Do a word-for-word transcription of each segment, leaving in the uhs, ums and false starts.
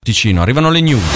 Ticino. Arrivano le news.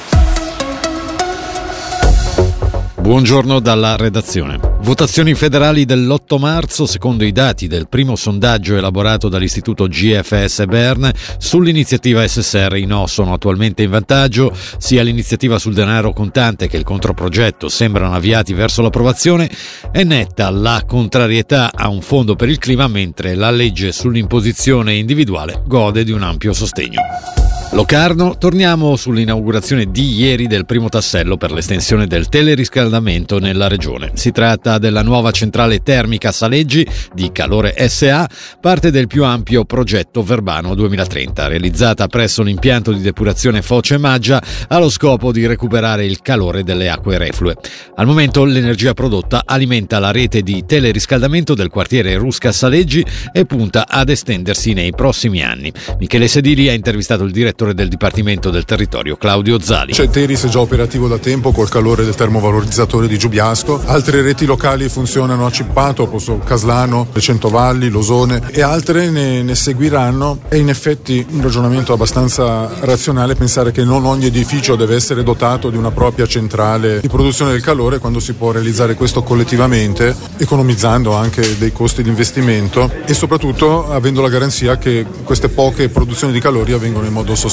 Buongiorno dalla redazione. Votazioni federali dell'otto marzo, secondo i dati del primo sondaggio elaborato dall'istituto G F S Bern, sull'iniziativa S S R i no sono attualmente in vantaggio. Sia l'iniziativa sul denaro contante che il controprogetto sembrano avviati verso l'approvazione. È netta la contrarietà a un fondo per il clima, mentre la legge sull'imposizione individuale gode di un ampio sostegno. Locarno, torniamo sull'inaugurazione di ieri del primo tassello per l'estensione del teleriscaldamento nella regione. Si tratta della nuova centrale termica Saleggi di Calore S A, parte del più ampio progetto Verbano duemilatrenta, realizzata presso l'impianto di depurazione Foce Maggia, ha lo scopo di recuperare il calore delle acque reflue. Al momento l'energia prodotta alimenta la rete di teleriscaldamento del quartiere Rusca Saleggi e punta ad estendersi nei prossimi anni. Michele Sedili ha intervistato il direttore del Dipartimento del Territorio Claudio Zali. C'è Teris, è già operativo da tempo col calore del termovalorizzatore di Giubiasco. Altre reti locali funzionano a Cippato, posto Caslano, le Centovalli, Losone, e altre ne, ne seguiranno. È in effetti un ragionamento abbastanza razionale pensare che non ogni edificio deve essere dotato di una propria centrale di produzione del calore, quando si può realizzare questo collettivamente, economizzando anche dei costi di investimento e soprattutto avendo la garanzia che queste poche produzioni di calori avvengono in modo sostenibile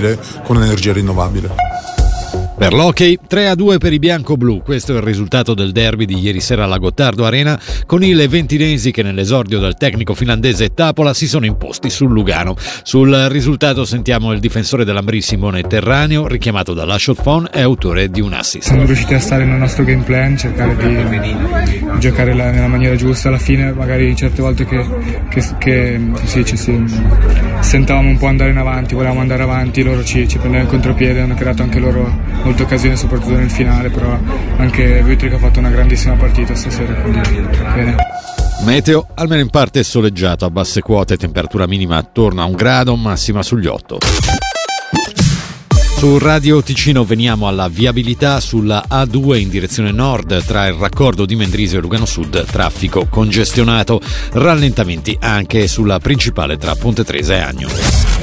con energia rinnovabile. Per l'hockey, tre a due per i bianco-blu. Questo è il risultato del derby di ieri sera alla Gottardo Arena, con i leventinesi che nell'esordio del tecnico finlandese Tapola si sono imposti sul Lugano. Sul risultato sentiamo il difensore dell'Ambrì Simone Terraneo, richiamato dalla shot phone e autore di un assist. Siamo riusciti a stare nel nostro game plan, cercare di giocare la, nella maniera giusta. Alla fine magari certe volte che, che, che sì, ci si, sentavamo un po' andare in avanti, volevamo andare avanti, loro ci, ci prendevano in contropiede, hanno creato anche loro molte occasioni, soprattutto nel finale, però anche Wittrick ha fatto una grandissima partita stasera, quindi bene. Meteo, almeno in parte soleggiato, a basse quote, temperatura minima attorno a un grado, massima sugli otto. Su Radio Ticino veniamo alla viabilità sulla A due in direzione nord tra il raccordo di Mendrisio e Lugano Sud, traffico congestionato, rallentamenti anche sulla principale tra Ponte Tresa e Agno.